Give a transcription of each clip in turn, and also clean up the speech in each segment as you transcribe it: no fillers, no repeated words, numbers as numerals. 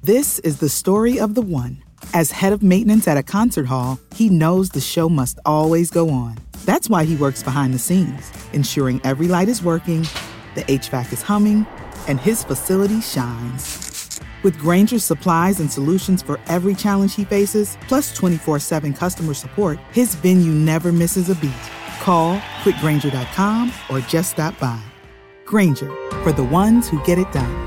This is the story of the one. As head of maintenance at a concert hall, he knows the show must always go on. That's why he works behind the scenes, ensuring every light is working, the HVAC is humming, and his facility shines. With Grainger's supplies and solutions for every challenge he faces, plus 24/7 customer support, his venue never misses a beat. Call quickgrainger.com or just stop by. Grainger, for the ones who get it done.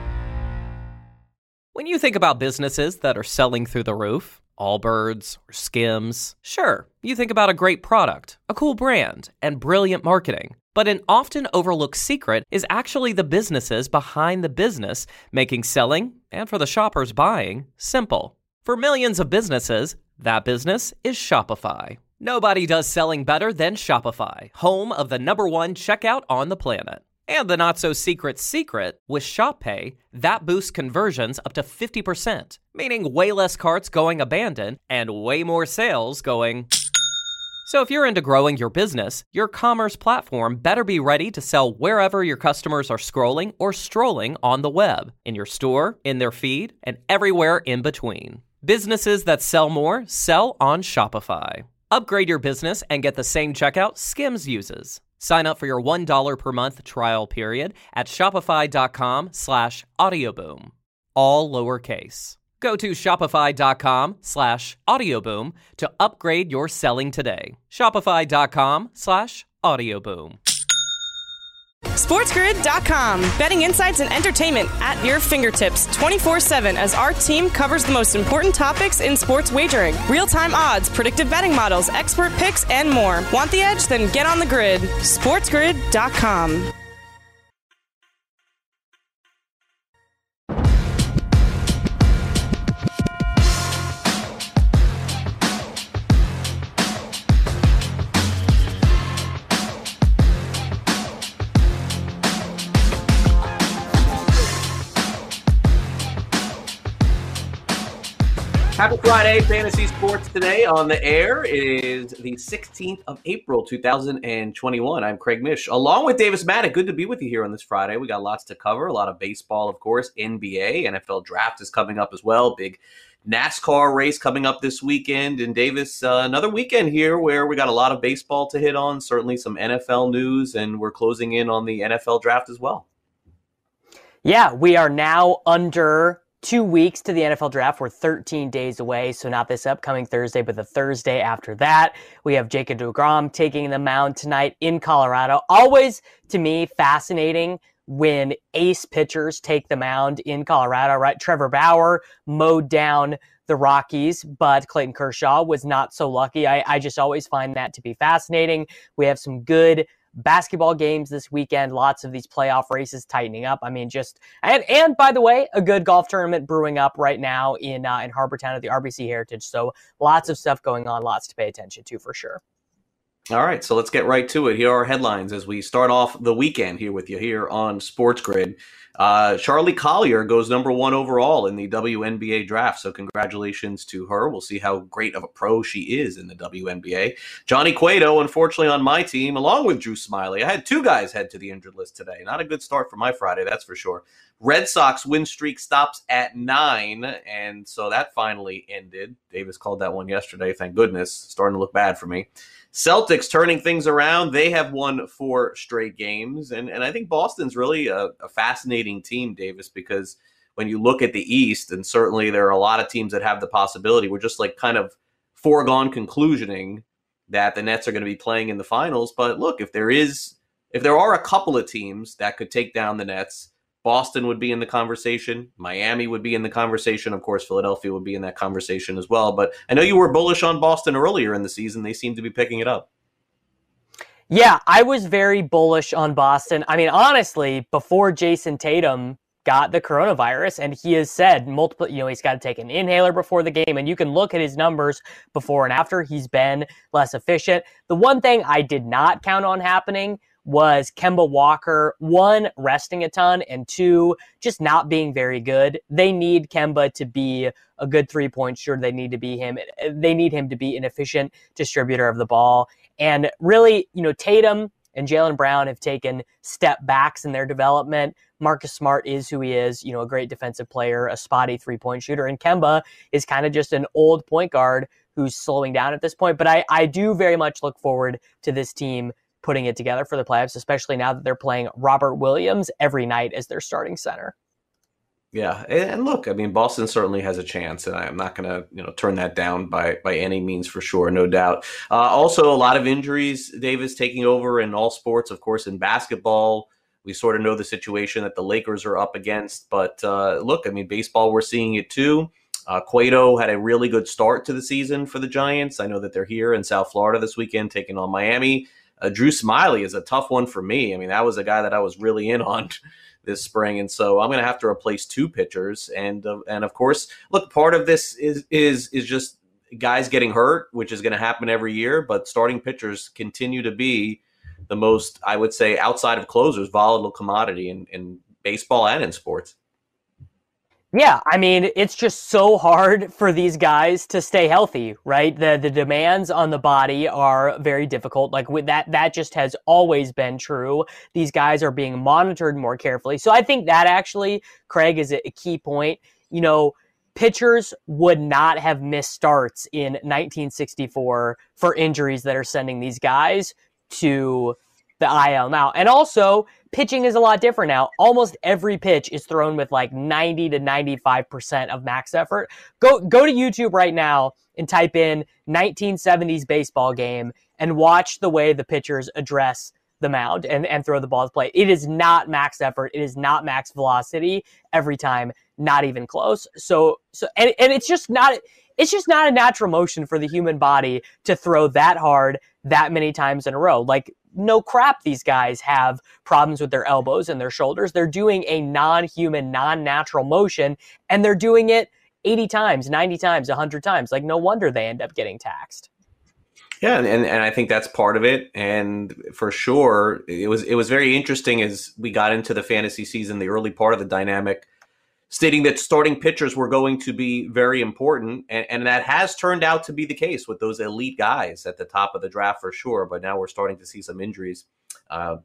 When you think about businesses that are selling through the roof, Allbirds or Skims, sure, you think about a great product, a cool brand, and brilliant marketing. But an often overlooked secret is actually the businesses behind the business, making selling, and for the shoppers buying, simple. For millions of businesses, that business is Shopify. Nobody does selling better than Shopify, home of the #1 checkout on the planet. And the not-so-secret secret, with Shop Pay, that boosts conversions up to 50%, meaning way less carts going abandoned and way more sales going... So if you're into growing your business, your commerce platform better be ready to sell wherever your customers are scrolling or strolling on the web, in your store, in their feed, and everywhere in between. Businesses that sell more sell on Shopify. Upgrade your business and get the same checkout Skims uses. Sign up for your $1 per month trial period at shopify.com/audioboom. All lowercase. Go to shopify.com/audioboom to upgrade your selling today. Shopify.com/audioboom. SportsGrid.com. Betting insights and entertainment at your fingertips 24/7 as our team covers the most important topics in sports wagering. Real-time odds, predictive betting models, expert picks, and more. Want the edge? Then get on the grid. SportsGrid.com. Happy Friday, Fantasy Sports Today on the air. It is the 16th of April, 2021. I'm Craig Mish, along with Davis Maddock. Good to be with you here on this Friday. We got lots to cover, a lot of baseball, of course, NBA, NFL draft is coming up as well. Big NASCAR race coming up this weekend. And Davis, another weekend here where we got a lot of baseball to hit on, certainly some NFL news, and we're closing in on the NFL draft as well. Yeah, we are now under 2 weeks to the NFL draft. We're 13 days away, so not this upcoming Thursday, but the Thursday after that. We have Jacob deGrom taking the mound tonight in Colorado. Always, to me, fascinating when ace pitchers take the mound in Colorado, right? Trevor Bauer mowed down the Rockies, but Clayton Kershaw was not so lucky. I just always find that to be fascinating. We have some good basketball games this weekend, lots of these playoff races tightening up. I mean, and by the way, a good golf tournament brewing up right now in Harbortown at the RBC Heritage. So lots of stuff going on, lots to pay attention to for sure. All right, so let's get right to it. Here are our headlines as we start off the weekend here with you here on Sports Grid. Charlie Collier goes #1 overall in the WNBA draft, so congratulations to her. We'll see how great of a pro she is in the WNBA. Johnny Cueto, unfortunately on my team, along with Drew Smiley. I had two guys head to the injured list today. Not a good start for my Friday, that's for sure. Red Sox win streak stops at 9, and so that finally ended. Davis called that one yesterday, thank goodness. Starting to look bad for me. Celtics turning things around. They have won 4 straight games. And I think Boston's really a fascinating team, Davis, because when you look at the East, and certainly there are a lot of teams that have the possibility, we're just like kind of foregone conclusioning that the Nets are going to be playing in the finals. But look, if there are a couple of teams that could take down the Nets, Boston would be in the conversation. Miami would be in the conversation. Of course, Philadelphia would be in that conversation as well. But I know you were bullish on Boston earlier in the season. They seem to be picking it up. Yeah, I was very bullish on Boston. I mean, honestly, before Jason Tatum got the coronavirus, and he has said multiple, he's got to take an inhaler before the game, and you can look at his numbers before and after. He's been less efficient. The one thing I did not count on happening was Kemba Walker, 1, resting a ton, and 2, just not being very good. They need Kemba to be a good three-point shooter. They need him to be an efficient distributor of the ball. And really, Tatum and Jaylen Brown have taken step backs in their development. Marcus Smart is who he is, a great defensive player, a spotty 3-point shooter. And Kemba is kind of just an old point guard who's slowing down at this point. But I do very much look forward to this team putting it together for the playoffs, especially now that they're playing Robert Williams every night as their starting center. Yeah, and look, I mean, Boston certainly has a chance, and I'm not going to, turn that down by any means, for sure, no doubt. Also, a lot of injuries, Davis, taking over in all sports, of course, in basketball. We sort of know the situation that the Lakers are up against, but look, I mean, baseball, we're seeing it too. Cueto had a really good start to the season for the Giants. I know that they're here in South Florida this weekend, taking on Miami. Drew Smyly is a tough one for me. I mean, that was a guy that I was really in on this spring, and so I'm going to have to replace 2 pitchers. And of course, look, part of this is just guys getting hurt, which is going to happen every year. But starting pitchers continue to be the most, I would say, outside of closers, volatile commodity in baseball and in sports. Yeah, I mean, it's just so hard for these guys to stay healthy, right? The demands on the body are very difficult. Like with that just has always been true. These guys are being monitored more carefully. So I think that actually, Craig, is a key point. Pitchers would not have missed starts in 1964 for injuries that are sending these guys to the IL now. And also, pitching is a lot different now. Almost every pitch is thrown with like 90 to 95% of max effort. Go to YouTube right now and type in 1970s baseball game and watch the way the pitchers address the mound and throw the ball to plate. It is not max effort. It is not max velocity every time, not even close. So it's just not a natural motion for the human body to throw that hard that many times in a row. Like, no crap, these guys have problems with their elbows and their shoulders. They're doing a non-human, non-natural motion, and they're doing it 80 times, 90 times, 100 times. Like, no wonder they end up getting taxed. Yeah, and I think that's part of it. And for sure, it was very interesting as we got into the fantasy season, the early part of the dynamic, stating that starting pitchers were going to be very important. And that has turned out to be the case with those elite guys at the top of the draft for sure. But now we're starting to see some injuries. And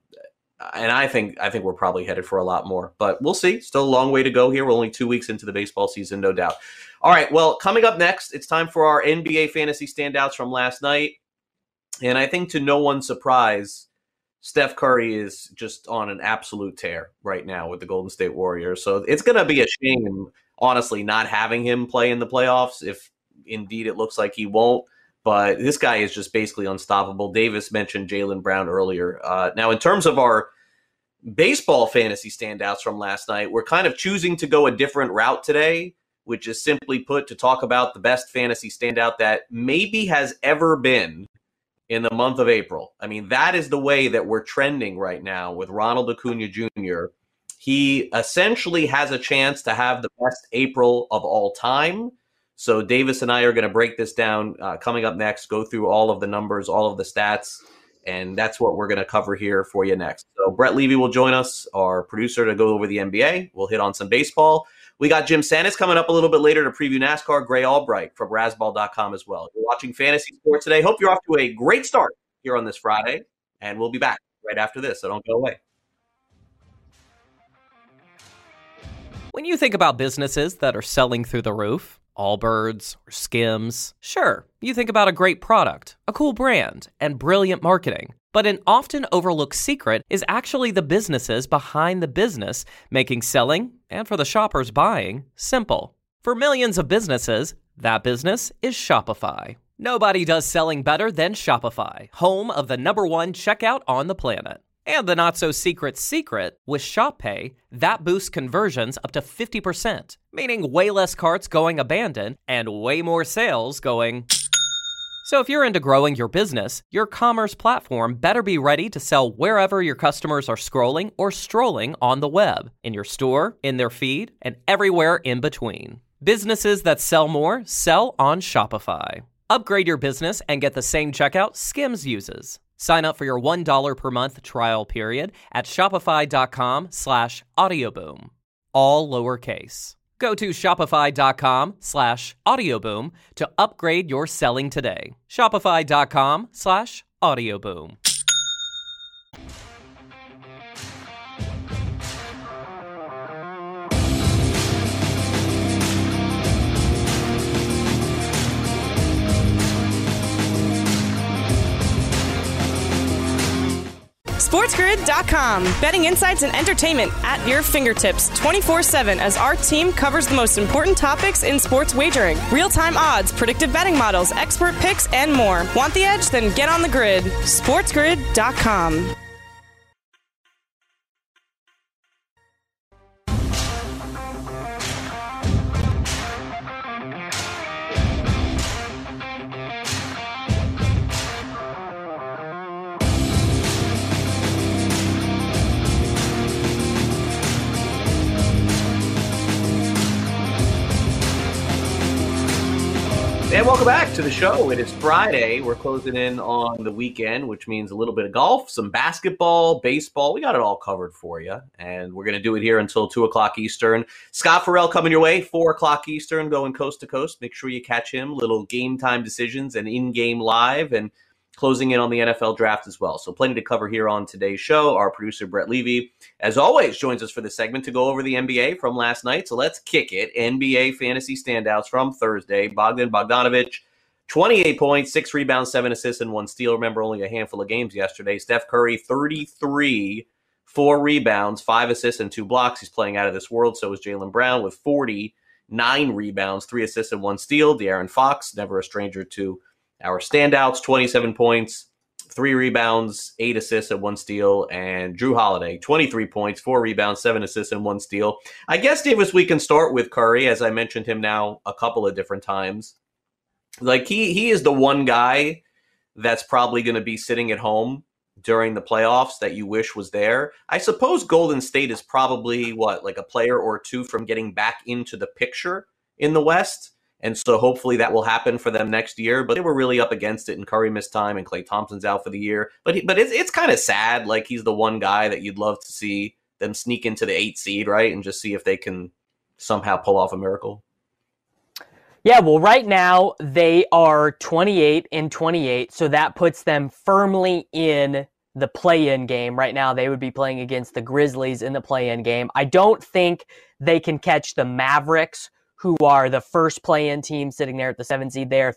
I think we're probably headed for a lot more. But we'll see. Still a long way to go here. We're only 2 weeks into the baseball season, no doubt. All right, well, coming up next, it's time for our NBA fantasy standouts from last night. And I think to no one's surprise, Steph Curry is just on an absolute tear right now with the Golden State Warriors. So it's going to be a shame, honestly, not having him play in the playoffs if indeed it looks like he won't. But this guy is just basically unstoppable. Davis mentioned Jaylen Brown earlier. Now, in terms of our baseball fantasy standouts from last night, we're kind of choosing to go a different route today, which is simply put to talk about the best fantasy standout that maybe has ever been in the month of April. I mean, that is the way that we're trending right now with Ronald Acuna Jr. He essentially has a chance to have the best April of all time. So Davis and I are going to break this down coming up next, go through all of the numbers, all of the stats, and that's what we're going to cover here for you next. So Brett Levy will join us, our producer, to go over the NBA. We'll hit on some baseball. We got Jim Sannes coming up a little bit later to preview NASCAR. Gray Albright from Razzball.com as well. You're watching Fantasy Sports today. Hope you're off to a great start here on this Friday, and we'll be back right after this, so don't go away. When you think about businesses that are selling through the roof, Allbirds or Skims, sure, you think about a great product, a cool brand, and brilliant marketing. But an often overlooked secret is actually the businesses behind the business, making selling, and for the shoppers buying, simple. For millions of businesses, that business is Shopify. Nobody does selling better than Shopify, home of the #1 checkout on the planet. And the not-so-secret secret, with Shop Pay, that boosts conversions up to 50%, meaning way less carts going abandoned and way more sales going... So if you're into growing your business, your commerce platform better be ready to sell wherever your customers are scrolling or strolling on the web, in your store, in their feed, and everywhere in between. Businesses that sell more sell on Shopify. Upgrade your business and get the same checkout Skims uses. Sign up for your $1 per month trial period at shopify.com/audioboom. All lowercase. Go to shopify.com/audioboom to upgrade your selling today. Shopify.com/audioboom. SportsGrid.com. Betting insights and entertainment at your fingertips 24/7 as our team covers the most important topics in sports wagering. Real-time odds, predictive betting models, expert picks, and more. Want the edge? Then get on the grid. SportsGrid.com. And welcome back to the show. It is Friday. We're closing in on the weekend, which means a little bit of golf, some basketball, baseball. We got it all covered for you. And we're going to do it here until 2 o'clock Eastern. Scott Farrell coming your way, 4 o'clock Eastern, going coast to coast. Make sure you catch him. Little game time decisions and in-game live and closing in on the NFL draft as well. So plenty to cover here on today's show. Our producer, Brett Levy, as always, joins us for this segment to go over the NBA from last night. So let's kick it. NBA fantasy standouts from Thursday. Bogdan Bogdanovic, 28 points, 6 rebounds, 7 assists, and 1 steal. Remember, only a handful of games yesterday. Steph Curry, 33, 4 rebounds, 5 assists, and 2 blocks. He's playing out of this world. So is Jaylen Brown with 49 rebounds, 3 assists, and 1 steal. De'Aaron Fox, never a stranger to our standouts, 27 points, 3 rebounds, 8 assists, and 1 steal. And Jrue Holiday, 23 points, 4 rebounds, 7 assists, and 1 steal. I guess, Davis, we can start with Curry, as I mentioned him now a couple of different times. Like, he is the one guy that's probably going to be sitting at home during the playoffs that you wish was there. I suppose Golden State is probably, like a player or two from getting back into the picture in the West. And so hopefully that will happen for them next year. But they were really up against it, and Curry missed time, and Klay Thompson's out for the year. But it's kind of sad. Like, he's the one guy that you'd love to see them sneak into the 8th seed, right? And just see if they can somehow pull off a miracle. Yeah, well, right now they are 28-28, so that puts them firmly in the play-in game. Right now they would be playing against the Grizzlies in the play-in game. I don't think they can catch the Mavericks, who are the first play-in team sitting there at the 7th seed. They are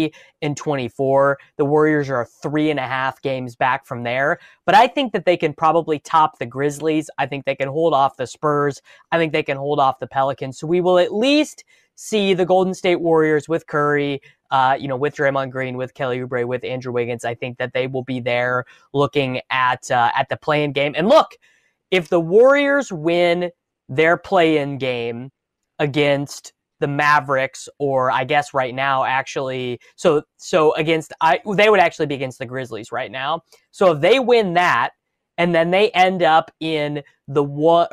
30-24. The Warriors are 3.5 games back from there. But I think that they can probably top the Grizzlies. I think they can hold off the Spurs. I think they can hold off the Pelicans. So we will at least see the Golden State Warriors with Curry, with Draymond Green, with Kelly Oubre, with Andrew Wiggins. I think that they will be there looking at the play-in game. And look, if the Warriors win their play-in game against the Mavericks, or I guess right now, actually, so they would actually be against the Grizzlies right now. So if they win that, and then they end up in the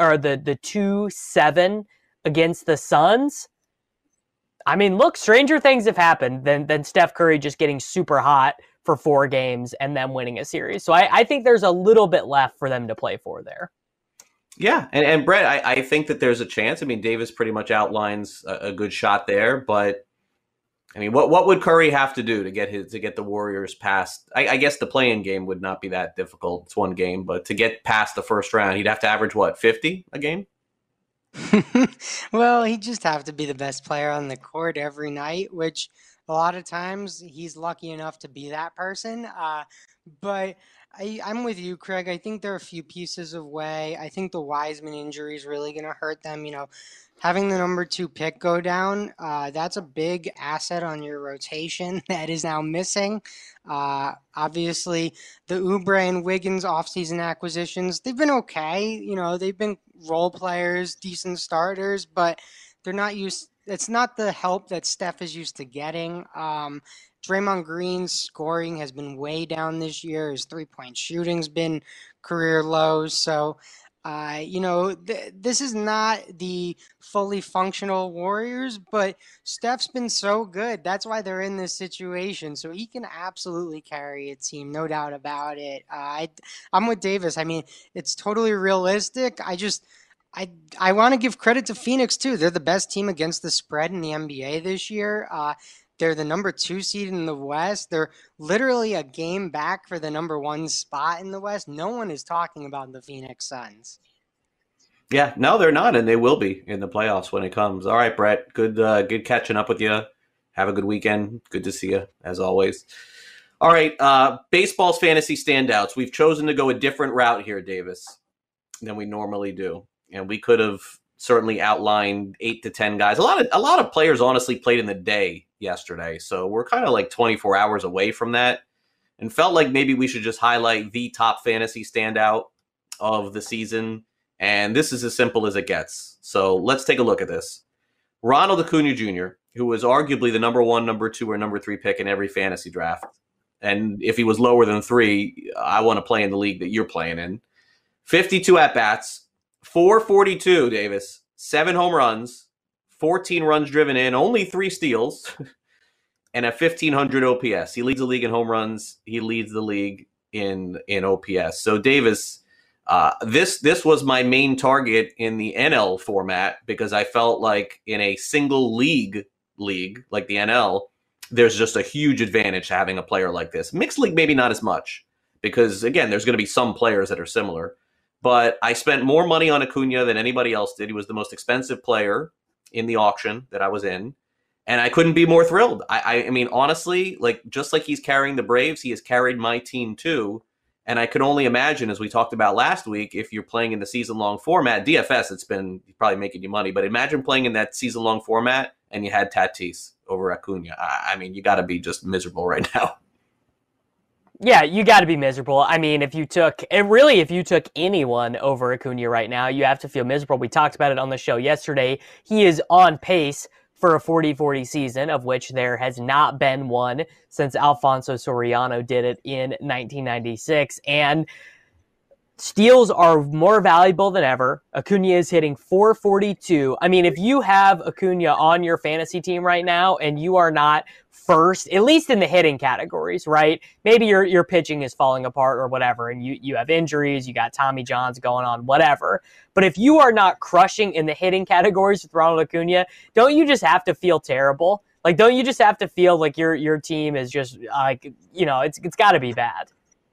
2-7 against the Suns, I mean, look, stranger things have happened than Steph Curry just getting super hot for 4 games and then winning a series. So I think there's a little bit left for them to play for there. Yeah, and Brett, I think that there's a chance. I mean, Davis pretty much outlines a good shot there, but I mean, what would Curry have to do to get the Warriors past? I guess the play-in game would not be that difficult. It's 1 game, but to get past the first round, he'd have to average 50 a game? Well, he'd just have to be the best player on the court every night, which a lot of times he's lucky enough to be that person. But I'm with you, Craig. I think there are a few pieces away. I think the Wiseman injury is really going to hurt them. Having the number 2 pick go down, that's a big asset on your rotation that is now missing. Obviously, the Oubre and Wiggins offseason acquisitions, they've been okay. They've been role players, decent starters, but they're not used. It's not the help that Steph is used to getting. Draymond Green's scoring has been way down this year. His 3-point shooting's been career lows. So, this is not the fully functional Warriors, but Steph's been so good. That's why they're in this situation. So he can absolutely carry a team, no doubt about it. I'm with Davis. I mean, it's totally realistic. I want to give credit to Phoenix too. They're the best team against the spread in the NBA this year. They're the number 2 seed in the West. They're literally a game back for the number 1 spot in the West. No one is talking about the Phoenix Suns. Yeah, no, they're not, and they will be in the playoffs when it comes. All right, Brett, good catching up with you. Have a good weekend. Good to see you, as always. All right, baseball's fantasy standouts. We've chosen to go a different route here, Davis, than we normally do, and we could have certainly outlined 8 to 10 guys. A lot of players honestly played in the day yesterday, so we're kind of like 24 hours away from that, and felt like maybe we should just highlight the top fantasy standout of the season. And this is as simple as it gets. So let's take a look at this. Ronald Acuna Jr., who was arguably the number 1, number 2, or number 3 pick in every fantasy draft. And if he was lower than 3, I want to play in the league that you're playing in. 52 at-bats, 442, Davis, 7 home runs, 14 runs driven in, only 3 steals, and a 1,500 OPS. He leads the league in home runs. He leads the league in OPS. So, Davis... This was my main target in the NL format because I felt like in a single league like the NL, there's just a huge advantage to having a player like this. Mixed league, maybe not as much because, again, there's going to be some players that are similar. But I spent more money on Acuna than anybody else did. He was the most expensive player in the auction that I was in. And I couldn't be more thrilled. I mean, honestly, like just like he's carrying the Braves, he has carried my team too. And I could only imagine, as we talked about last week, if you're playing in the season-long format, DFS, it's been probably making you money. But imagine playing in that season-long format and you had Tatis over Acuna. I mean, you got to be just miserable right now. Yeah, you got to be miserable. I mean, if you took anyone over Acuna right now, you have to feel miserable. We talked about it on the show yesterday. He is on pace for a 40-40 season, of which there has not been one since Alfonso Soriano did it in 1996. And steals are more valuable than ever. Acuna is hitting 442. I mean, if you have Acuna on your fantasy team right now and you are not first, at least in the hitting categories, right? Maybe your pitching is falling apart or whatever, and you have injuries, you got Tommy Johns going on, whatever. But if you are not crushing in the hitting categories with Ronald Acuna, don't you just have to feel terrible? Like, don't you just have to feel like your team is just like, it's got to be bad.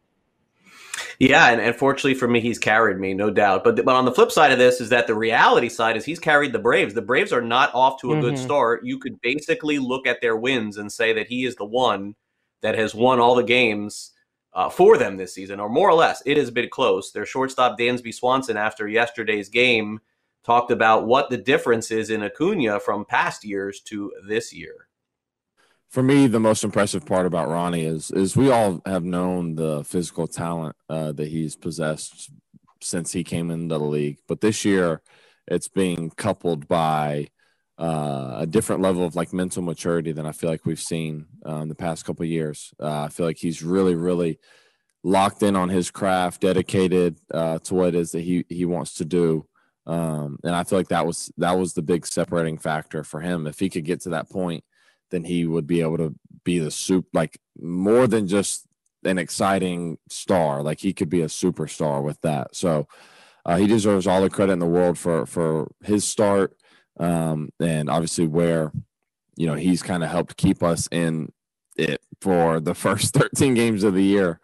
Yeah, and fortunately for me, he's carried me, no doubt. But on the flip side of this is that the reality side is he's carried the Braves. The Braves are not off to a good start. You could basically look at their wins and say that he is the one that has won all the games for them this season, or more or less. It has been close. Their shortstop, Dansby Swanson, after yesterday's game, talked about what the difference is in Acuna from past years to this year. For me, the most impressive part about Ronnie is we all have known the physical talent that he's possessed since he came into the league. But this year, it's being coupled by a different level of like mental maturity than I feel like we've seen in the past couple of years. I feel like he's really, really locked in on his craft, dedicated to what it is that he wants to do. And I feel like that was the big separating factor for him. If he could get to that point, then he would be able to be like more than just an exciting star. Like he could be a superstar with that. So he deserves all the credit in the world for his start. And obviously where, he's kind of helped keep us in it for the first 13 games of the year.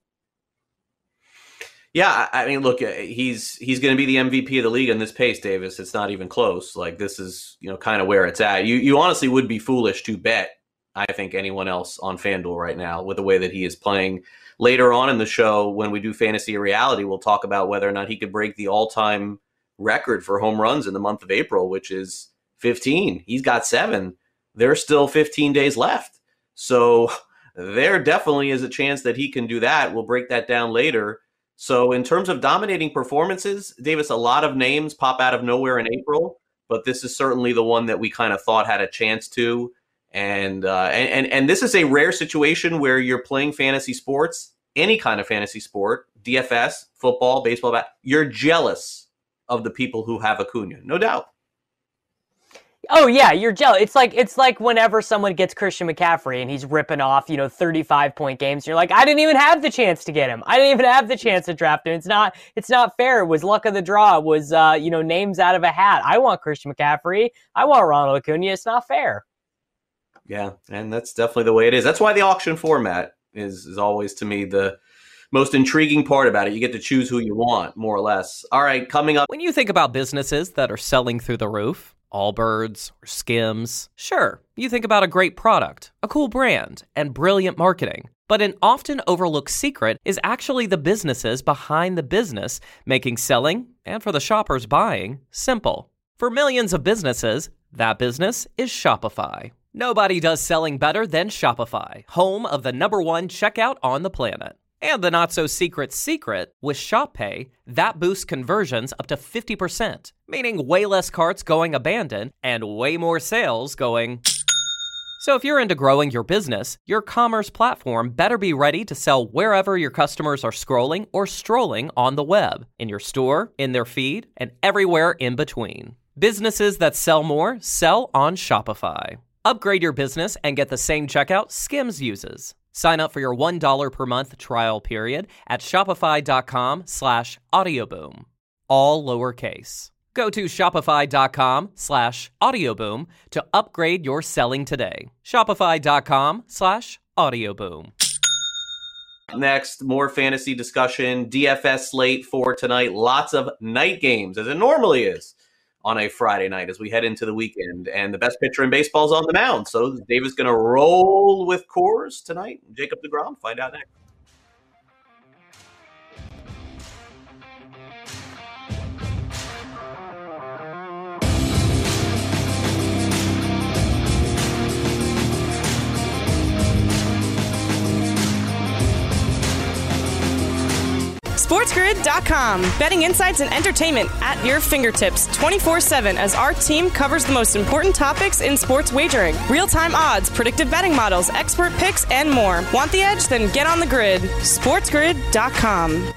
Yeah, I mean, look, he's going to be the MVP of the league in this pace, Davis. It's not even close. Like, this is, kind of where it's at. You honestly would be foolish to bet, I think, anyone else on FanDuel right now with the way that he is playing. Later on in the show, when we do Fantasy or Reality, we'll talk about whether or not he could break the all-time record for home runs in the month of April, which is 15. He's got 7. There's still 15 days left. So there definitely is a chance that he can do that. We'll break that down later. So in terms of dominating performances, Davis, a lot of names pop out of nowhere in April, but this is certainly the one that we kind of thought had a chance to. And this is a rare situation where you're playing fantasy sports, any kind of fantasy sport, DFS, football, baseball, you're jealous of the people who have Acuna, no doubt. Oh yeah, you're jealous. It's like whenever someone gets Christian McCaffrey and he's ripping off, 35-point games. And you're like, I didn't even have the chance to get him. I didn't even have the chance to draft him. It's not fair. It was luck of the draw. It was names out of a hat. I want Christian McCaffrey. I want Ronald Acuna. It's not fair. Yeah, and that's definitely the way it is. That's why the auction format is always, to me, the most intriguing part about it. You get to choose who you want, more or less. All right, coming up. When you think about businesses that are selling through the roof, Allbirds or Skims, sure, you think about a great product, a cool brand, and brilliant marketing. But an often overlooked secret is actually the businesses behind the business, making selling, and for the shoppers buying, simple. For millions of businesses, that business is Shopify. Nobody does selling better than Shopify, home of the #1 checkout on the planet. And the not-so-secret secret, with Shop Pay, that boosts conversions up to 50%, meaning way less carts going abandoned and way more sales going... So if you're into growing your business, your commerce platform better be ready to sell wherever your customers are scrolling or strolling on the web, in your store, in their feed, and everywhere in between. Businesses that sell more sell on Shopify. Upgrade your business and get the same checkout Skims uses. Sign up for your $1 per month trial period at shopify.com/audioboom. All lowercase. Go to shopify.com/audioboom to upgrade your selling today. Shopify.com/audioboom. Next, more fantasy discussion. DFS slate for tonight. Lots of night games, as it normally is on a Friday night as we head into the weekend. And the best pitcher in baseball is on the mound. So Davis going to roll with Coors tonight. Jacob deGrom, find out next. SportsGrid.com. Betting insights and entertainment at your fingertips 24/7 as our team covers the most important topics in sports wagering. Real-time odds, predictive betting models, expert picks, and more. Want the edge? Then get on the grid. SportsGrid.com.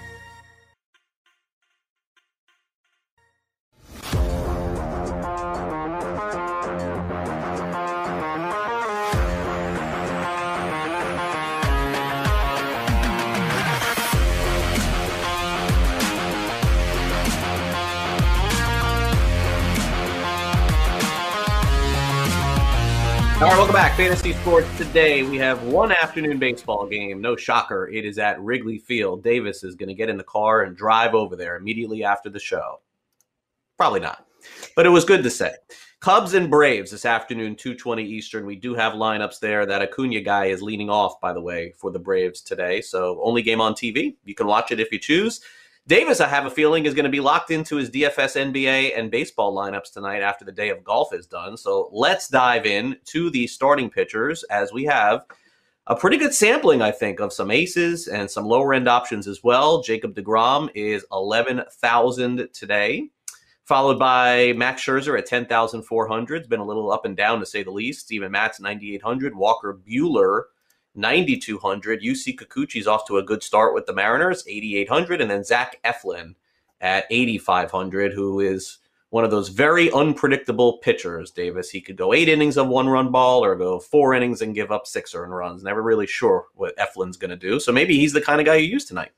All right, welcome back. Fantasy Sports Today. We have one afternoon baseball game. No shocker. It is at Wrigley Field. Davis is going to get in the car and drive over there immediately after the show. Probably not, but it was good to say. Cubs and Braves this afternoon, 2:20 Eastern. We do have lineups there. That Acuna guy is leading off, by the way, for the Braves today. So only game on TV. You can watch it if you choose. Davis, I have a feeling, is going to be locked into his DFS, NBA, and baseball lineups tonight after the day of golf is done. So let's dive in to the starting pitchers as we have a pretty good sampling, I think, of some aces and some lower-end options as well. Jacob deGrom is 11,000 today, followed by Max Scherzer at 10,400. It's been a little up and down, to say the least. Steven Matz, 9,800. Walker Buehler, 9,200. UC Kikuchi's off to a good start with the Mariners, 8,800. And then Zach Eflin at 8,500, who is one of those very unpredictable pitchers, Davis. He could go 8 innings of one-run ball or go 4 innings and give up 6 earned runs. Never really sure what Eflin's going to do. So maybe he's the kind of guy you use tonight.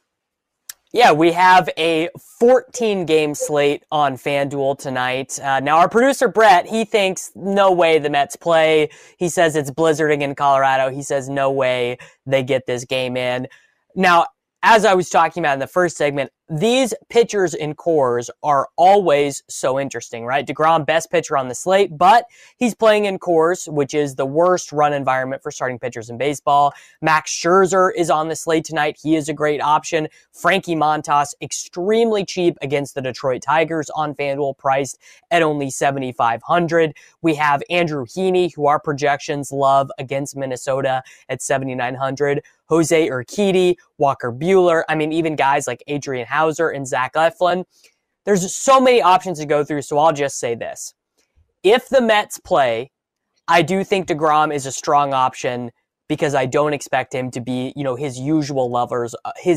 Yeah, we have a 14-game slate on FanDuel tonight. Now, our producer, Brett, he thinks no way the Mets play. He says it's blizzarding in Colorado. He says no way they get this game in. Now, as I was talking about in the first segment, these pitchers in Coors are always so interesting, right? deGrom, best pitcher on the slate, but he's playing in Coors, which is the worst run environment for starting pitchers in baseball. Max Scherzer is on the slate tonight. He is a great option. Frankie Montas, extremely cheap against the Detroit Tigers on FanDuel, priced at only $7,500. We have Andrew Heaney, who our projections love, against Minnesota at $7,900. Jose Urquidy, Walker Buehler. I mean, even guys like Adrian Hauser and Zach Eflin. There's so many options to go through, so I'll just say this. If the Mets play, I do think deGrom is a strong option because I don't expect him to be, his usual levels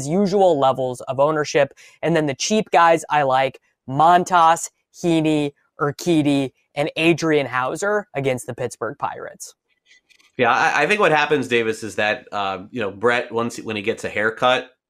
of ownership. And then the cheap guys I like, Montas, Heaney, Urquidy, and Adrian Hauser against the Pittsburgh Pirates. Yeah, I think what happens, Davis, is that Brett, when he gets a haircut,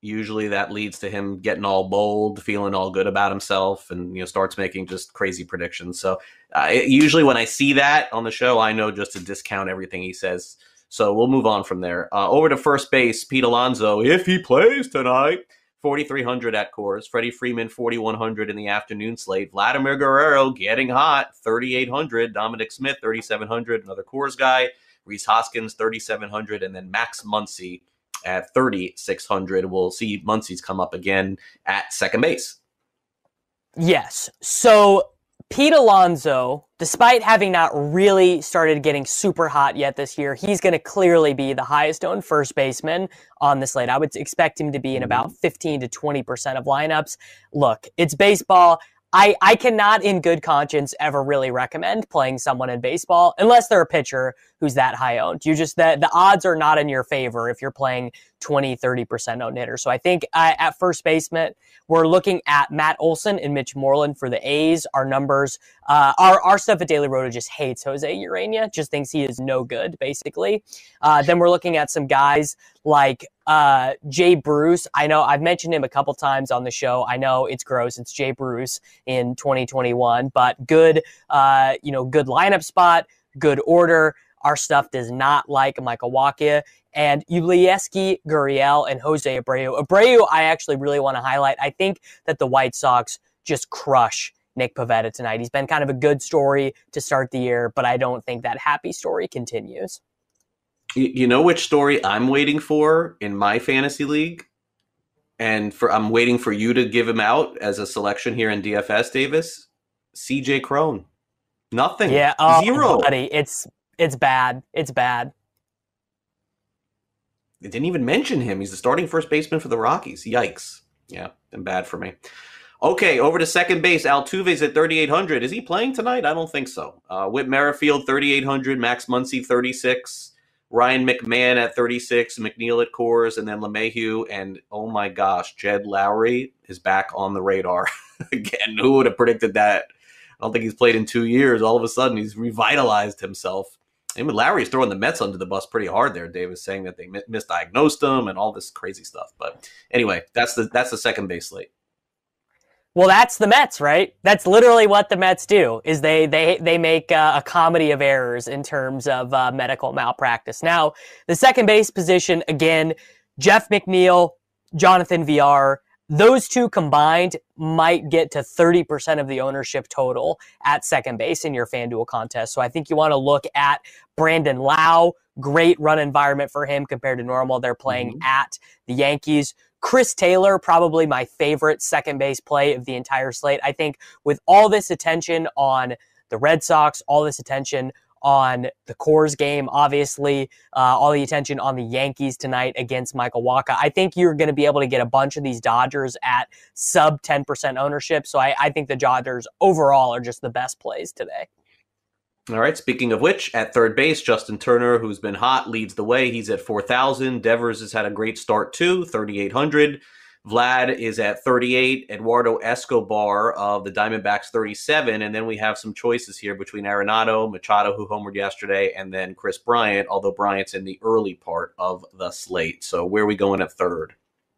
Usually that leads to him getting all bold, feeling all good about himself, and starts making just crazy predictions. So usually when I see that on the show, I know just to discount everything he says. So we'll move on from there. Over to first base, Pete Alonso, if he plays tonight, 4,300 at Coors. Freddie Freeman, 4,100 in the afternoon slate. Vladimir Guerrero getting hot, 3,800. Dominic Smith, 3,700, another Coors guy. Rhys Hoskins, 3,700, and then Max Muncy at 3,600. We'll see Muncy's come up again at second base. Yes. So Pete Alonso, despite having not really started getting super hot yet this year, he's going to clearly be the highest owned first baseman on the slate. I would expect him to be in about 15 to 20% of lineups. Look, it's baseball. I cannot in good conscience ever really recommend playing someone in baseball unless they're a pitcher who's that high owned. The odds are not in your favor if you're playing 20, 30% owned hitters. So I think at first baseman, we're looking at Matt Olson and Mitch Moreland for the A's. Our numbers, our stuff at Daily Roto just hates Jose Urena, just thinks he is no good, basically. Then we're looking at some guys like Jay Bruce. I know I've mentioned him a couple times on the show. I know it's gross. It's Jay Bruce in 2021, but good, good lineup spot, good order. Our stuff does not like Michael Wacha and Yulieski Gurriel and Jose Abreu. Abreu, I actually really want to highlight. I think that the White Sox just crush Nick Pivetta tonight. He's been kind of a good story to start the year, but I don't think that happy story continues. You know which story I'm waiting for in my fantasy league? And I'm waiting for you to give him out as a selection here in DFS, Davis. CJ Cron. Nothing. Yeah. Zero. Buddy, it's bad. It's bad. They didn't even mention him. He's the starting first baseman for the Rockies. Yikes. Yeah, been bad for me. Okay, over to second base. Altuve's at 3,800. Is he playing tonight? I don't think so. Whit Merrifield, 3,800. Max Muncy, 36. Ryan McMahon at 36. McNeil at Coors. And then LeMahieu. And, oh my gosh, Jed Lowry is back on the radar. Again, who would have predicted that? I don't think he's played in 2 years. All of a sudden, he's revitalized himself. And Lowry's throwing the Mets under the bus pretty hard there, Davis, saying that they misdiagnosed him and all this crazy stuff. But anyway, that's the second base slate. Well, that's the Mets, right? That's literally what the Mets do, is they make a comedy of errors in terms of medical malpractice. Now, the second base position, again, Jeff McNeil, Jonathan VR, those two combined might get to 30% of the ownership total at second base in your FanDuel contest. So I think you want to look at Brandon Lau. Great run environment for him compared to normal. They're playing at the Yankees. Chris Taylor, probably my favorite second base play of the entire slate. I think with all this attention on the Red Sox, all this attention on the Coors game, obviously, all the attention on the Yankees tonight against Michael Wacha, I think you're going to be able to get a bunch of these Dodgers at sub 10% ownership. So I think the Dodgers overall are just the best plays today. All right, speaking of which, at third base, Justin Turner, who's been hot, leads the way. He's at 4,000. Devers has had a great start too, 3,800. Vlad is at 38. Eduardo Escobar of the Diamondbacks, 37. And then we have some choices here between Arenado, Machado, who homered yesterday, and then Chris Bryant, although Bryant's in the early part of the slate. So where are we going at third?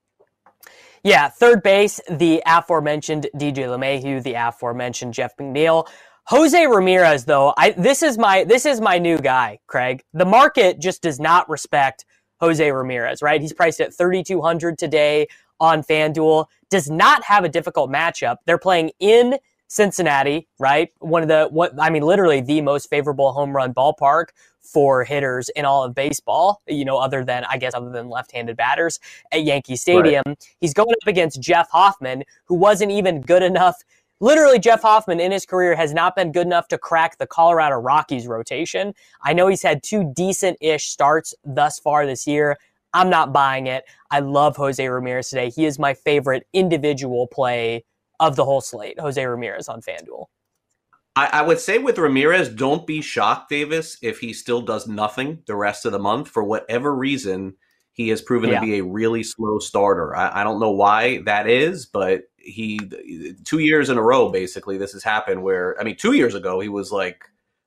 Yeah, third base, the aforementioned DJ LeMahieu, the aforementioned Jeff McNeil. Jose Ramirez, though, this is my new guy, Craig. The market just does not respect Jose Ramirez, right? He's priced at 3,200 today on FanDuel. Does not have a difficult matchup. They're playing in Cincinnati, right? Literally the most favorable home run ballpark for hitters in all of baseball, other than left-handed batters at Yankee Stadium. Right. He's going up against Jeff Hoffman, who wasn't even good enough. Literally, Jeff Hoffman in his career has not been good enough to crack the Colorado Rockies rotation. I know he's had 2 decent-ish starts thus far this year. I'm not buying it. I love Jose Ramirez today. He is my favorite individual play of the whole slate, Jose Ramirez on FanDuel. I would say with Ramirez, don't be shocked, Davis, if he still does nothing the rest of the month. For whatever reason, he has proven to be a really slow starter. I don't know why that is, but 2 years in a row, basically, this has happened where, 2 years ago, he was like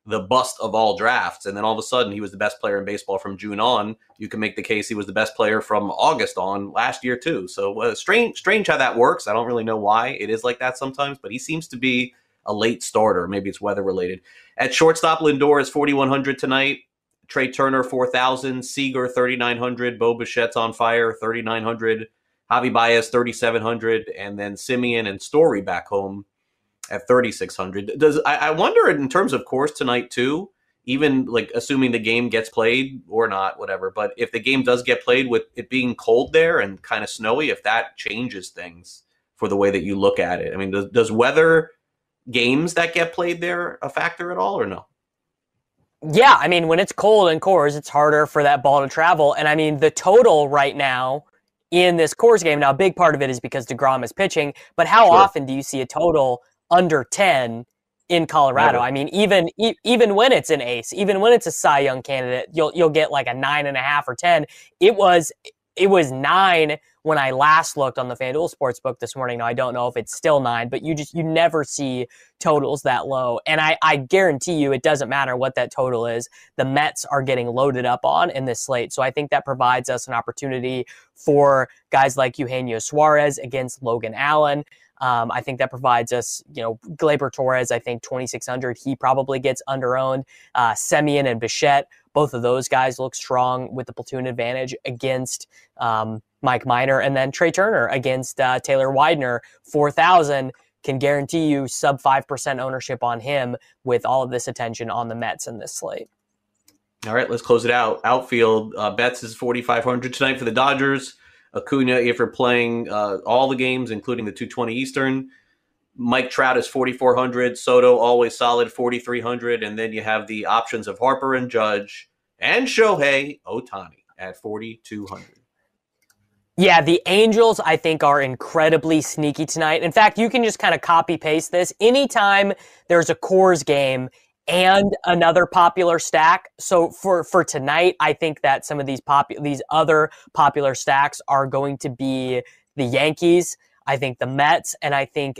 the bust of all drafts. And then all of a sudden he was the best player in baseball from June on. You can make the case he was the best player from August on last year too. So strange how that works. I don't really know why it is like that sometimes, but he seems to be a late starter. Maybe it's weather related. At shortstop, Lindor is 4,100 tonight. Trey Turner, 4,000. Seager, 3,900. Bo Bichette's on fire, 3,900. Javi Baez, 3,700. And then Simeon and Story back home at 3,600. I wonder in terms of course tonight too, even like assuming the game gets played or not, whatever, but if the game does get played with it being cold there and kind of snowy, if that changes things for the way that you look at it. I mean, does weather games that get played there a factor at all or no? Yeah, I mean, when it's cold in Coors, it's harder for that ball to travel. And I mean, the total right now in this Coors game, now a big part of it is because DeGrom is pitching, but how often do you see a total under 10 in Colorado? Never. I mean, even when it's an ace, even when it's a Cy Young candidate, you'll get like a 9.5 or 10. It was 9 when I last looked on the FanDuel Sportsbook this morning. Now I don't know if it's still 9, but you never see totals that low. And I guarantee you it doesn't matter what that total is. The Mets are getting loaded up on in this slate. So I think that provides us an opportunity for guys like Eugenio Suarez against Logan Allen. I think that provides us, Gleyber Torres, I think 2,600, he probably gets underowned. Semien and Bichette, both of those guys look strong with the platoon advantage against Mike Minor. And then Trey Turner against Taylor Widener, 4,000, can guarantee you sub 5% ownership on him with all of this attention on the Mets in this slate. All right, let's close it out. Outfield, Betts is 4,500 tonight for the Dodgers. Acuna, if you're playing all the games, including the 2:20 Eastern. Mike Trout is 4,400. Soto, always solid, 4,300. And then you have the options of Harper and Judge and Shohei Ohtani at 4,200. Yeah, the Angels, I think, are incredibly sneaky tonight. In fact, you can just kind of copy-paste this. Anytime there's a Coors game and another popular stack. So for tonight, I think that some of these other popular stacks are going to be the Yankees, I think the Mets, and I think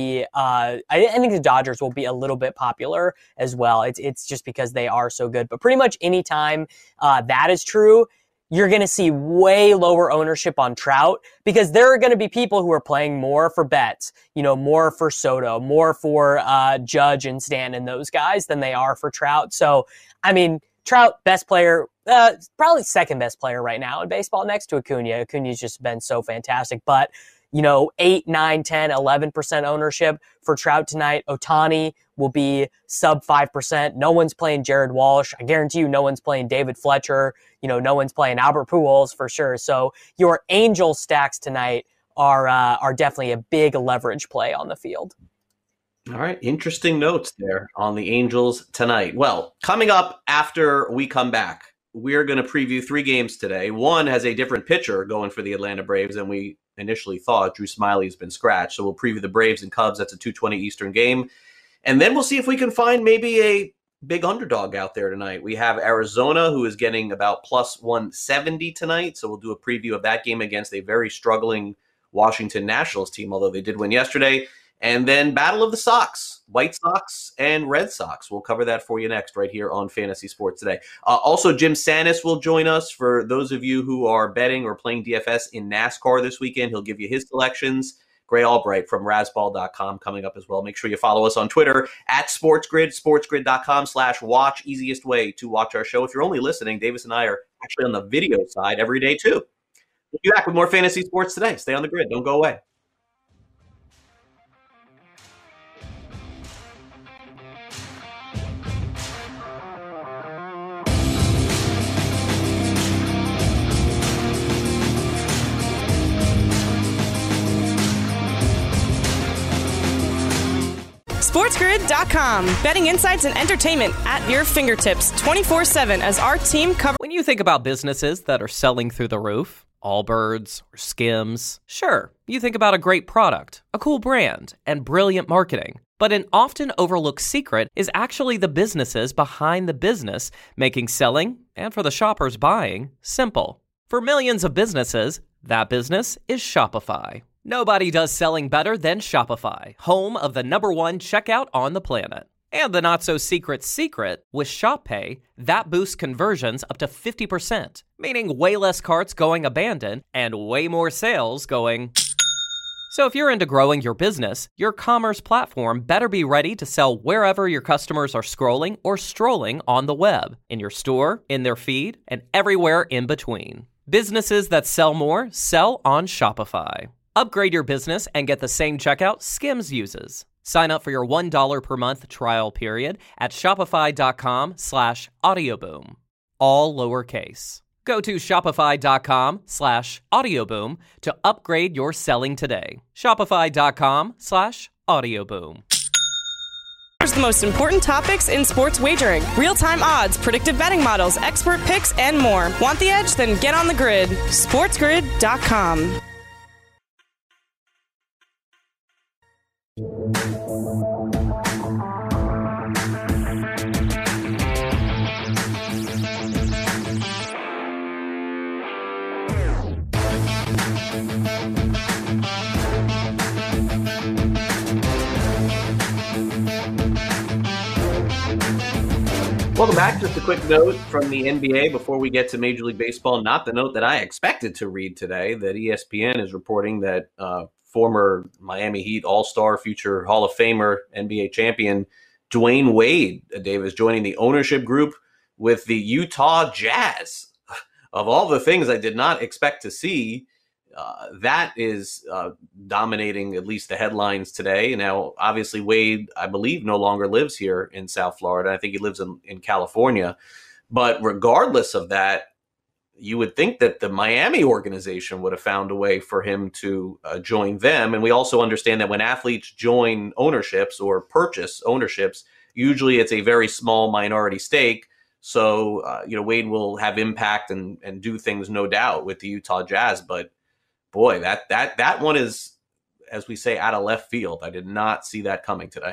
I think the Dodgers will be a little bit popular as well. It's just because they are so good. But pretty much any time that is true, you're going to see way lower ownership on Trout because there are going to be people who are playing more for Betts, more for Soto, more for Judge and Stan and those guys than they are for Trout. So, I mean, Trout, best player, probably second best player right now in baseball next to Acuna. Acuna's just been so fantastic. But 8, 9, 10, 11% ownership for Trout tonight. Ohtani will be sub 5%. No one's playing Jared Walsh. I guarantee you no one's playing David Fletcher. No one's playing Albert Pujols for sure. So your Angel stacks tonight are definitely a big leverage play on the field. All right. Interesting notes there on the Angels tonight. Well, coming up after we come back, we're going to preview 3 games today. One has a different pitcher going for the Atlanta Braves than we initially thought. Drew Smyly has been scratched. So we'll preview the Braves and Cubs. That's a 2:20 Eastern game. And then we'll see if we can find maybe a big underdog out there tonight. We have Arizona, who is getting about plus 170 tonight. So we'll do a preview of that game against a very struggling Washington Nationals team, although they did win yesterday. And then Battle of the Sox, White Sox and Red Sox. We'll cover that for you next right here on Fantasy Sports Today. Also, Jim Sannes will join us for those of you who are betting or playing DFS in NASCAR this weekend. He'll give you his selections. Gray Albright from Razzball.com coming up as well. Make sure you follow us on Twitter at SportsGrid, sportsgrid.com/watch. Easiest way to watch our show. If you're only listening, Davis and I are actually on the video side every day too. We'll be back with more Fantasy Sports Today. Stay on the grid. Don't go away. SportsGrid.com. Betting insights and entertainment at your fingertips 24/7 as our team covers. When you think about businesses that are selling through the roof, Allbirds or Skims, sure, you think about a great product, a cool brand, and brilliant marketing. But an often overlooked secret is actually the businesses behind the business, making selling, and for the shoppers buying, simple. For millions of businesses, that business is Shopify. Nobody does selling better than Shopify, home of the #1 checkout on the planet. And the not-so-secret secret, with Shop Pay, that boosts conversions up to 50%, meaning way less carts going abandoned and way more sales going... So if you're into growing your business, your commerce platform better be ready to sell wherever your customers are scrolling or strolling on the web, in your store, in their feed, and everywhere in between. Businesses that sell more sell on Shopify. Upgrade your business and get the same checkout Skims uses. Sign up for your $1 per month trial period at shopify.com/audioboom. All lowercase. Go to shopify.com/audioboom to upgrade your selling today. Shopify.com/audioboom. Here's the most important topics in sports wagering. Real-time odds, predictive betting models, expert picks, and more. Want the edge? Then get on the grid. SportsGrid.com. Welcome back. Just a quick note from the NBA before we get to Major League Baseball. Not the note that I expected to read today, that ESPN is reporting that former Miami Heat All-Star, future Hall of Famer, NBA champion Dwayne Wade, Dave, is joining the ownership group with the Utah Jazz. Of all the things I did not expect to see, that is dominating at least the headlines today. Now, obviously, Wade, I believe, no longer lives here in South Florida. I think he lives in California. But regardless of that, you would think that the Miami organization would have found a way for him to join them. And we also understand that when athletes join ownerships or purchase ownerships, usually it's a very small minority stake. So, Wade will have impact and do things, no doubt, with the Utah Jazz. But boy, that one is, as we say, out of left field. I did not see that coming today.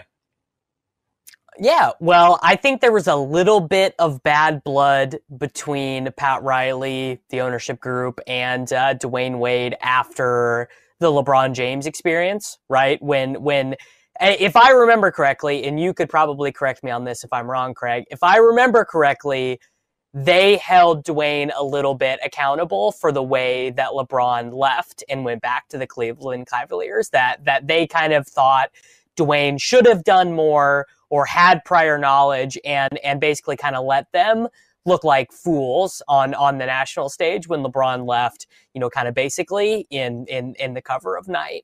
Yeah, well, I think there was a little bit of bad blood between Pat Riley, the ownership group, and Dwayne Wade after the LeBron James experience, right? When, if I remember correctly, and you could probably correct me on this if I'm wrong, Craig, if I remember correctly, they held Dwayne a little bit accountable for the way that LeBron left and went back to the Cleveland Cavaliers, that they kind of thought Dwayne should have done more or had prior knowledge and basically kind of let them look like fools on the national stage when LeBron left, kind of basically in the cover of night.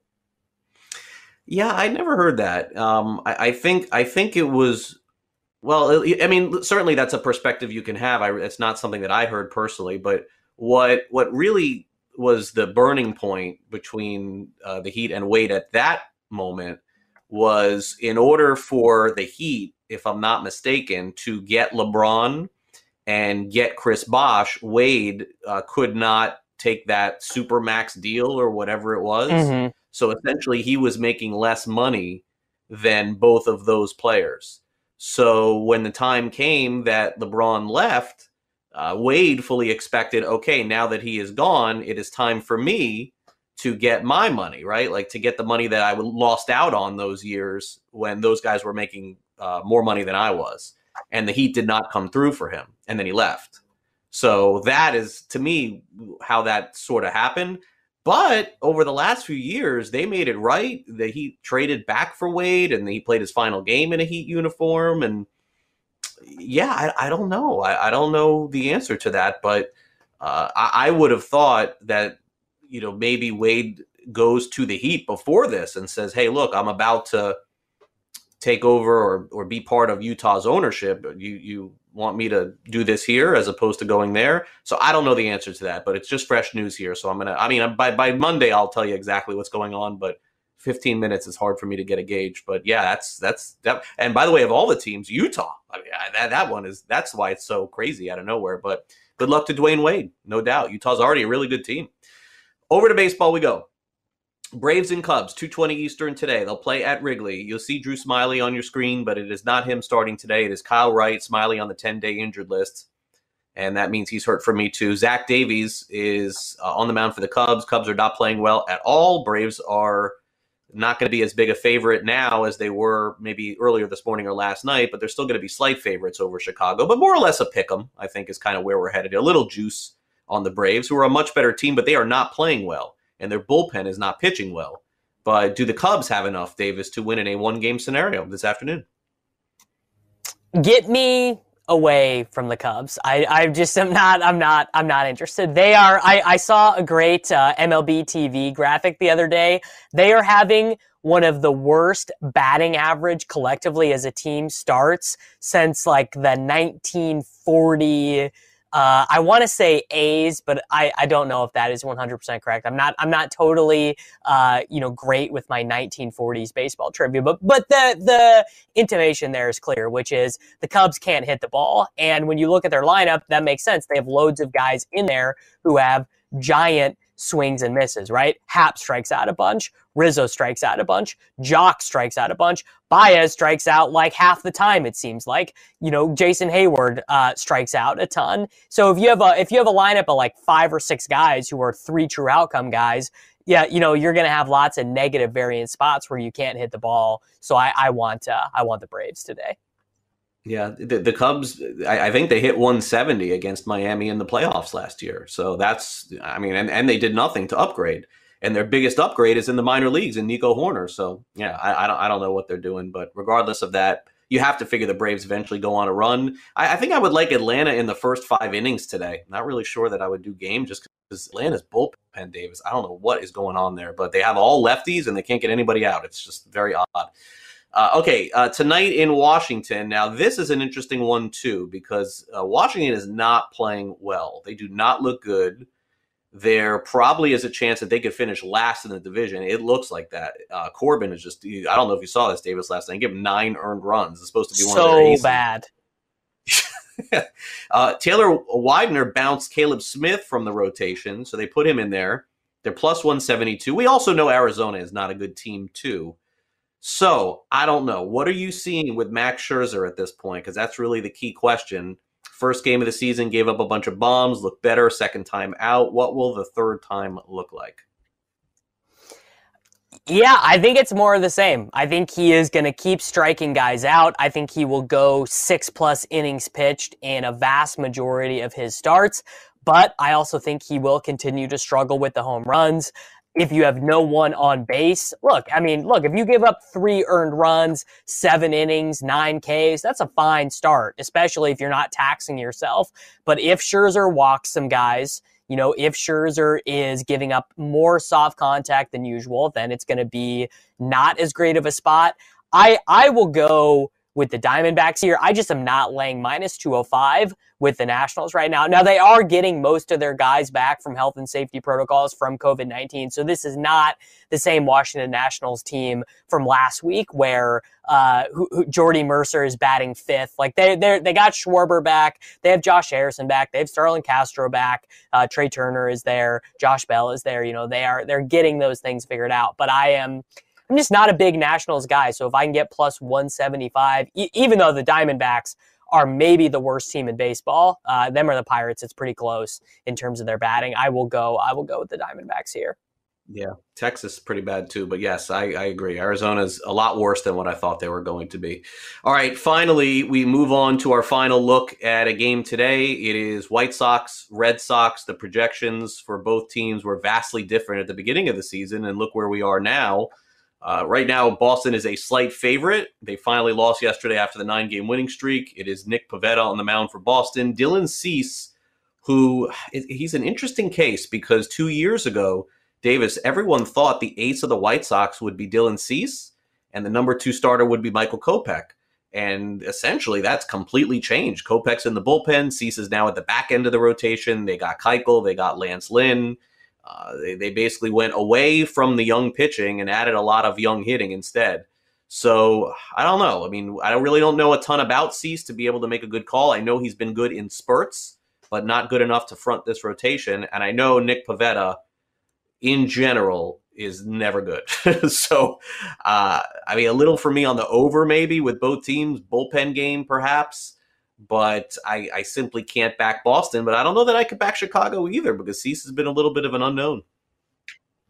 Yeah, I never heard that. I think it was, well, I mean, certainly that's a perspective you can have. It's not something that I heard personally, but what really was the burning point between the Heat and Wade at that moment was, in order for the Heat, if I'm not mistaken, to get LeBron and get Chris Bosh, Wade could not take that Supermax deal or whatever it was. Mm-hmm. So essentially he was making less money than both of those players. So when the time came that LeBron left, Wade fully expected, okay, now that he is gone, it is time for me to get my money, right? Like to get the money that I lost out on those years when those guys were making more money than I was. And the Heat did not come through for him. And then he left. So that is, to me, how that sort of happened. But over the last few years, they made it right. The Heat traded back for Wade, and he played his final game in a Heat uniform. And yeah, I don't know. I don't know the answer to that. But I would have thought that, maybe Wade goes to the Heat before this and says, hey, look, I'm about to take over or be part of Utah's ownership. You want me to do this here as opposed to going there? So I don't know the answer to that, but it's just fresh news here. So by Monday, I'll tell you exactly what's going on, but 15 minutes is hard for me to get a gauge. But yeah, that's. And by the way, of all the teams, Utah, that's why it's so crazy out of nowhere. But good luck to Dwayne Wade, no doubt. Utah's already a really good team. Over to baseball we go. Braves and Cubs, 2:20 Eastern today. They'll play at Wrigley. You'll see Drew Smyly on your screen, but it is not him starting today. It is Kyle Wright, Smyly on the 10-day injured list, and that means he's hurt for me too. Zach Davies is on the mound for the Cubs. Cubs are not playing well at all. Braves are not going to be as big a favorite now as they were maybe earlier this morning or last night, but they're still going to be slight favorites over Chicago, but more or less a pick 'em, I think, is kind of where we're headed. A little juice on the Braves, who are a much better team, but they are not playing well, and their bullpen is not pitching well. But do the Cubs have enough, Davis, to win in a one-game scenario this afternoon? Get me away from the Cubs. I'm not interested. They are, I saw a great MLB TV graphic the other day. They are having one of the worst batting average collectively as a team starts since like the 1940, I want to say A's, but I don't know if that is 100% correct. I'm not totally, great with my 1940s baseball trivia, but the intimation there is clear, which is the Cubs can't hit the ball. And when you look at their lineup, that makes sense. They have loads of guys in there who have giant swings and misses, right? Happ strikes out a bunch. Rizzo strikes out a bunch. Jock strikes out a bunch. Baez strikes out like half the time, it seems like. Jason Hayward strikes out a ton. So if you have a lineup of like 5 or 6 guys who are 3 true outcome guys, yeah, you're going to have lots of negative variant spots where you can't hit the ball. So I want the Braves today. Yeah, the Cubs, I think they hit 170 against Miami in the playoffs last year. So that's, and they did nothing to upgrade. And their biggest upgrade is in the minor leagues in Nico Horner. So, yeah, I don't know what they're doing. But regardless of that, you have to figure the Braves eventually go on a run. I think I would like Atlanta in the first 5 innings today. Not really sure that I would do game just because Atlanta's bullpen, Davis. I don't know what is going on there. But they have all lefties and they can't get anybody out. It's just very odd. Tonight in Washington. Now, this is an interesting one, too, because Washington is not playing well. They do not look good. There probably is a chance that they could finish last in the division. It looks like that. Corbin is just, I don't know if you saw this, Davis, last night. He gave him 9 earned runs. It's supposed to be one of their aces. So bad. Taylor Widener bounced Caleb Smith from the rotation, so they put him in there. They're plus 172. We also know Arizona is not a good team, too. So, I don't know. What are you seeing with Max Scherzer at this point? Because that's really the key question. First game of the season, gave up a bunch of bombs, looked better, second time out. What will the third time look like? Yeah, I think it's more of the same. I think he is going to keep striking guys out. I think he will go 6+ innings pitched in a vast majority of his starts. But I also think he will continue to struggle with the home runs. If you have no one on base, if you give up 3 earned runs, 7 innings, 9 Ks, that's a fine start, especially if you're not taxing yourself. But if Scherzer walks some guys, if Scherzer is giving up more soft contact than usual, then it's going to be not as great of a spot. I will go with the Diamondbacks here. I just am not laying minus 205 with the Nationals right now. Now, they are getting most of their guys back from health and safety protocols from COVID-19, so this is not the same Washington Nationals team from last week where Jordy Mercer is batting 5th. Like, they got Schwarber back, they have Josh Harrison back, they have Starlin Castro back, Trey Turner is there, Josh Bell is there. They're getting those things figured out. But I'm just not a big Nationals guy, so if I can get plus 175, even though the Diamondbacks are maybe the worst team in baseball, them or the Pirates, it's pretty close in terms of their batting. I will go with the Diamondbacks here. Yeah, Texas is pretty bad too, but yes, I agree. Arizona's a lot worse than what I thought they were going to be. All right, finally, we move on to our final look at a game today. It is White Sox, Red Sox. The projections for both teams were vastly different at the beginning of the season, and look where we are now. Right now, Boston is a slight favorite. They finally lost yesterday after the 9-game winning streak. It is Nick Pivetta on the mound for Boston. Dylan Cease, he's an interesting case because 2 years ago, Davis, everyone thought the ace of the White Sox would be Dylan Cease, and the number 2 starter would be Michael Kopech. And essentially, that's completely changed. Kopech's in the bullpen. Cease is now at the back end of the rotation. They got Keuchel. They got Lance Lynn. They basically went away from the young pitching and added a lot of young hitting instead. So I don't know. I really don't know a ton about Cease to be able to make a good call. I know he's been good in spurts, but not good enough to front this rotation. And I know Nick Pivetta, in general, is never good. So, a little for me on the over maybe with both teams, bullpen game perhaps. But I simply can't back Boston. But I don't know that I could back Chicago either because Cease has been a little bit of an unknown.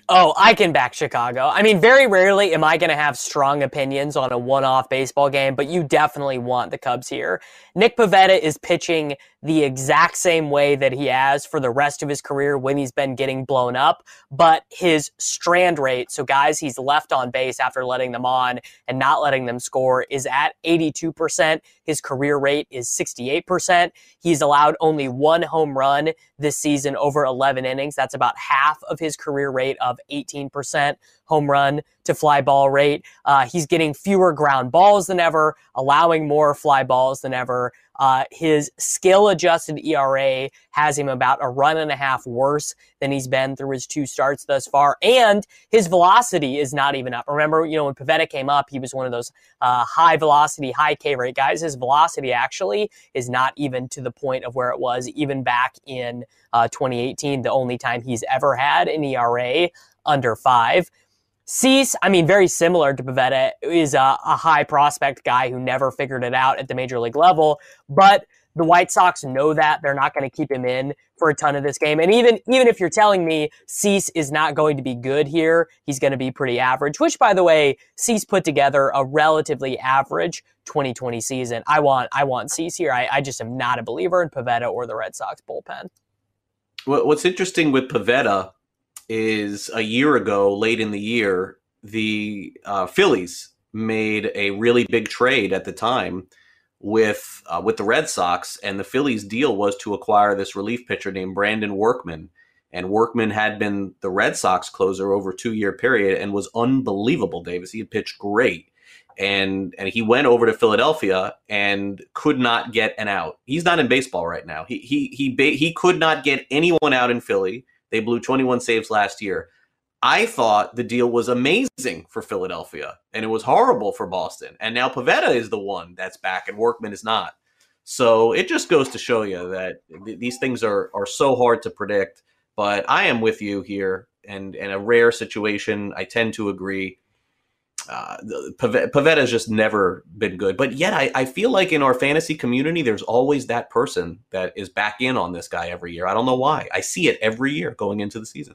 Oh, I can back Chicago. I mean, very rarely am I going to have strong opinions on a one-off baseball game, but you definitely want the Cubs here. Nick Pivetta is pitching the exact same way that he has for the rest of his career when he's been getting blown up, but his strand rate, so guys he's left on base after letting them on and not letting them score, is at 82%. His career rate is 68%. He's allowed only one home run this season over 11 innings. That's about half of his career rate of 18% home run to fly ball rate. He's getting fewer ground balls than ever, allowing more fly balls than ever. His skill-adjusted ERA has him about a run and a half worse than he's been through his 2 starts thus far, and his velocity is not even up. Remember, when Pivetta came up, he was one of those high-velocity, high K-rate guys. His velocity actually is not even to the point of where it was even back in 2018, the only time he's ever had an ERA under 5. Cease, very very to Pivetta, is a high prospect guy who never figured it out at the major league level, but the White Sox know that. They're not going to keep him in for a ton of this game. And even if you're telling me Cease is not going to be good here, he's going to be pretty average, which, by the way, Cease put together a relatively average 2020 season. I want Cease here. I just am not a believer in Pivetta or the Red Sox bullpen. What's interesting with Pivetta is a year ago, late in the year, the Phillies made a really big trade at the time with the Red Sox, and the Phillies' deal was to acquire this relief pitcher named Brandon Workman. And Workman had been the Red Sox closer over a 2-year period and was unbelievable, Davis. He had pitched great. And he went over to Philadelphia and could not get an out. He's not in baseball right now. He could not get anyone out in Philly. They blew 21 saves last year. I thought the deal was amazing for Philadelphia, and it was horrible for Boston. And now Pivetta is the one that's back, and Workman is not. So it just goes to show you that these things are so hard to predict. But I am with you here, and in a rare situation, I tend to agree. Pivetta has just never been good. But yet I feel like in our fantasy community, there's always that person that is back in on this guy every year. I don't know why. I see it every year going into the season.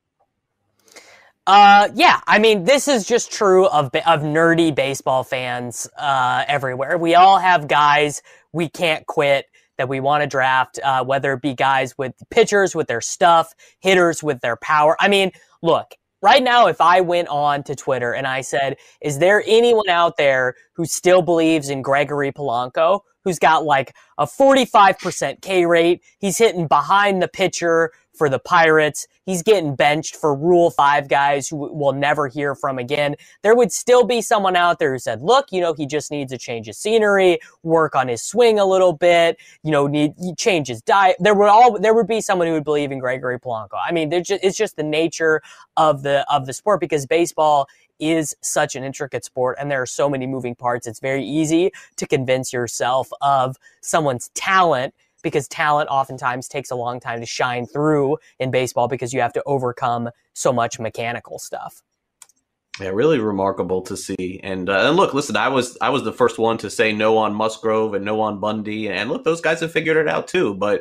Yeah, this is just true of nerdy baseball fans everywhere. We all have guys we can't quit that we want to draft, whether it be guys with pitchers with their stuff, hitters with their power. Look, right now, if I went on to Twitter and I said, is there anyone out there who still believes in Gregory Polanco, who's got like a 45% K rate, he's hitting behind the pitcher for the Pirates, he's getting benched for Rule 5 guys who we'll never hear from again, there would still be someone out there who said, look, he just needs a change of scenery, work on his swing a little bit, change his diet. There would be someone who would believe in Gregory Polanco. It's just the nature of the sport, because baseball is such an intricate sport and there are so many moving parts. It's very easy to convince yourself of someone's talent, because talent oftentimes takes a long time to shine through in baseball because you have to overcome so much mechanical stuff. Yeah, really remarkable to see. And look, listen, I was the first one to say no on Musgrove and no on Bundy. And look, those guys have figured it out too. But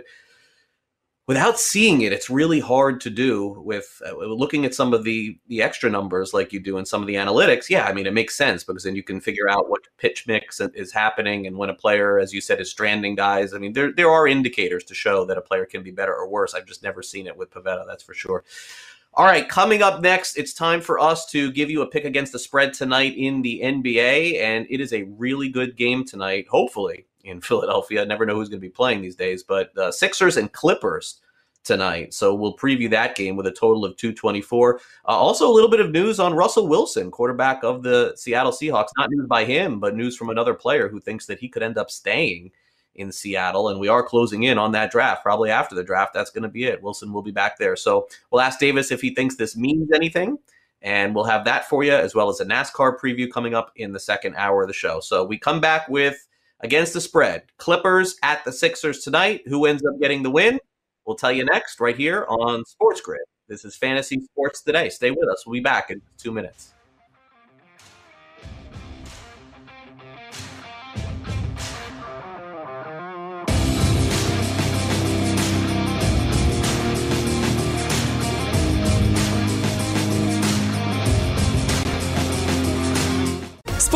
without seeing it, it's really hard to do with looking at some of the extra numbers like you do in some of the analytics. Yeah, it makes sense, because then you can figure out what pitch mix is happening and when a player, as you said, is stranding guys. There are indicators to show that a player can be better or worse. I've just never seen it with Pivetta, that's for sure. All right, coming up next, it's time for us to give you a pick against the spread tonight in the NBA, and it is a really good game tonight, hopefully, in Philadelphia. Never know who's going to be playing these days, but Sixers and Clippers tonight. So we'll preview that game with a total of 224. Also, a little bit of news on Russell Wilson, quarterback of the Seattle Seahawks. Not news by him, but news from another player who thinks that he could end up staying in Seattle. And we are closing in on that draft. Probably after the draft, that's going to be it. Wilson will be back there. So we'll ask Davis if he thinks this means anything. And we'll have that for you, as well as a NASCAR preview coming up in the second hour of the show. So we come back with against the spread. Clippers at the Sixers tonight. Who ends up getting the win? We'll tell you next right here on Sports Grid. This is Fantasy Sports Today. Stay with us. We'll be back in 2 minutes.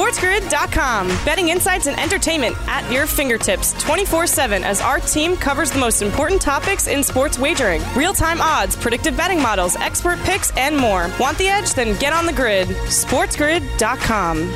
SportsGrid.com. Betting insights and entertainment at your fingertips 24/7 as our team covers the most important topics in sports wagering. Real-time odds, predictive betting models, expert picks, and more. Want the edge? Then get on the grid. SportsGrid.com.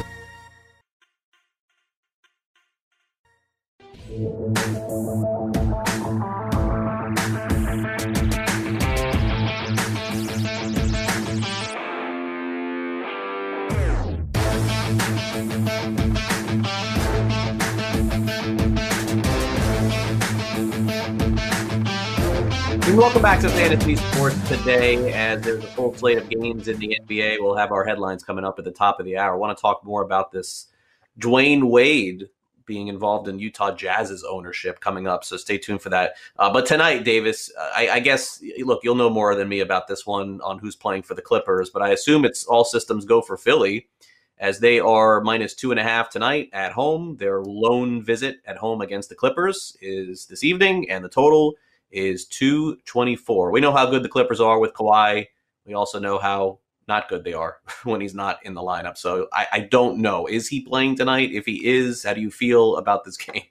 And welcome back to Fantasy Sports today. As there's a full slate of games in the NBA, we'll have our headlines coming up at the top of the hour. I want to talk more about this Dwayne Wade being involved in Utah Jazz's ownership coming up, so stay tuned for that. But tonight, Davis, I guess, look, you'll know more than me about this one on who's playing for the Clippers, but I assume it's all systems go for Philly, as they are -2.5 tonight at home. Their lone visit at home against the Clippers is this evening, and the total is 224. We know how good the Clippers are with Kawhi. We also know how not good they are when he's not in the lineup. So I don't know. Is he playing tonight? If he is, how do you feel about this game?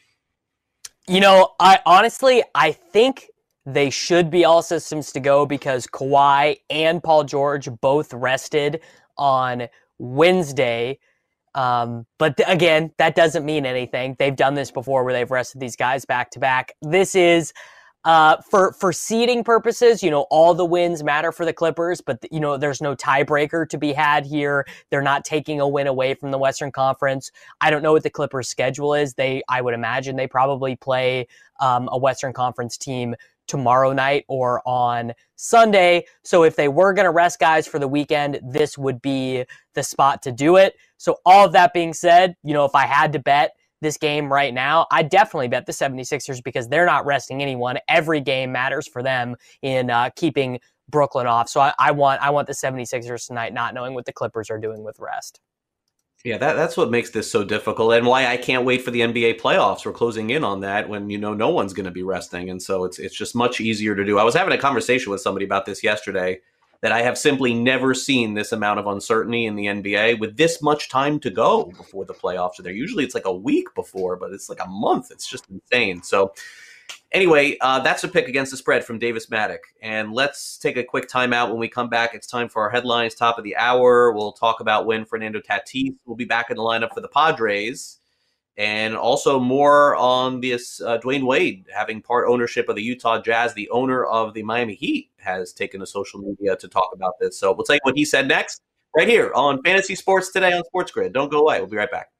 You know, I think they should be all systems to go because Kawhi and Paul George both rested on Wednesday. But again, that doesn't mean anything. They've done this before where they've rested these guys back to back. This is for seeding purposes, you know, all the wins matter for the Clippers, but you know, there's no tiebreaker to be had here. They're not taking a win away from the Western Conference. I don't know what the Clippers' schedule is. I would imagine they probably play a Western Conference team tomorrow night or on Sunday. So if they were going to rest guys for the weekend, this would be the spot to do it. So all of that being said, you know, if I had to bet this game right now, I definitely bet the 76ers because they're not resting anyone. Every game matters for them in keeping Brooklyn off. So I want the 76ers tonight, not knowing what the Clippers are doing with rest. Yeah, that's what makes this so difficult and why I can't wait for the NBA playoffs. We're closing in on that when, you know, no one's going to be resting. And so it's just much easier to do. I was having a conversation with somebody about this yesterday, that I have simply never seen this amount of uncertainty in the NBA with this much time to go before the playoffs are there. Usually it's like a week before, but it's like a month. It's just insane. So anyway, that's a pick against the spread from Davis Maddock. And let's take a quick timeout. When we come back, it's time for our headlines, top of the hour. We'll talk about when Fernando Tatis will be back in the lineup for the Padres. And also more on this Dwayne Wade having part ownership of the Utah Jazz. The owner of the Miami Heat has taken to social media to talk about this. So we'll tell you what he said next right here on Fantasy Sports Today on Sports Grid. Don't go away. We'll be right back.